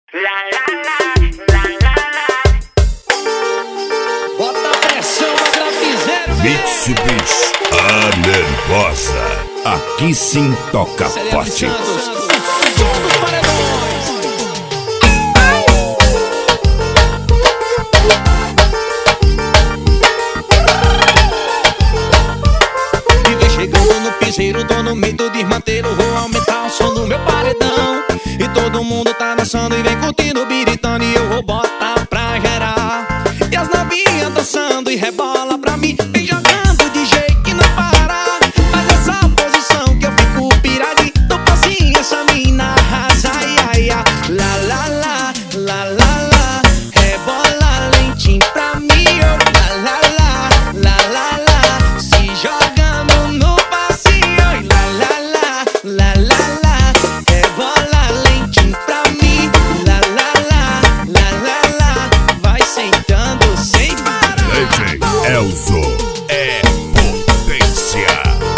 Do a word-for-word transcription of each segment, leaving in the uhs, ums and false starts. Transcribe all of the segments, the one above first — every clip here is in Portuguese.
Lá, lá, lá, lá, lá, lá. Bota pressão, Agrafizeiro, Mitsubishi, a nervosa. Aqui sim toca forte. Todos paredões. E vem chegando no piseiro, tô no meio do desmanteiro. Vou aumentar o som do meu paredão. E todo mundo tá dançando e vem curtindo, biritando. E eu vou botar pra gerar. E as novinhas dançando e rebola pra mim. Vem jogando de jeito que não para. Mas essa posição que eu fico piradinho. Tô passinho, essa mina arrasa. Ai, ai, ai. Lá, lá, lá, lá, lá, lá. Rebola lentinho pra mim. Oh, lá, lá, lá, lá, lá, lá. Se jogando no passinho. Oi, lá, lá, lá, lá, lá, lá. Rebola lentinho pra mim. Lá, lá, lá, lá, lá, lá. Vai sentando sem parar. D J Elzo é potência.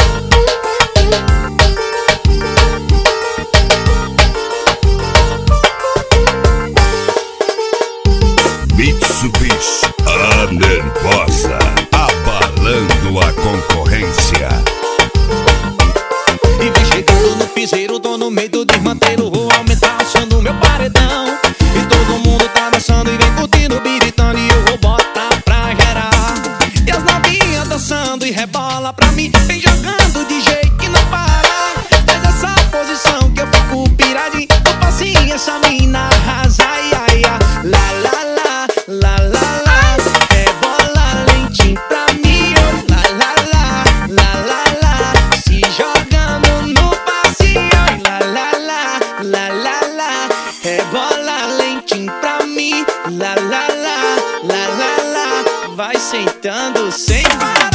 Mitsubishi, a nervosa, abalando a concorrência. E vem chegando no piseiro, tô no meio do desmanteiro. Vou aumentar o som do meu paredão. E todo mundo tá dançando e vem curtindo, biritando. E eu vou botar pra gerar. E as novinhas dançando e rebola pra mim. Vem jogando de jeito que não para. Mas essa posição que eu fico piradinho. Tô passinho, essa mina arrasa. Ai, ai, ai. Lá, lá, lá, lá, lá, lá. Rebola lentinho pra mim. Oh, lá, lá, lá, lá, lá, lá. Se jogando no passinho. Oi, lá, lá, lá, lá, lá, lá. Rebola lentinho pra mim. Lá, lá, lá, lá, lá, lá. Vai sentando sem parar.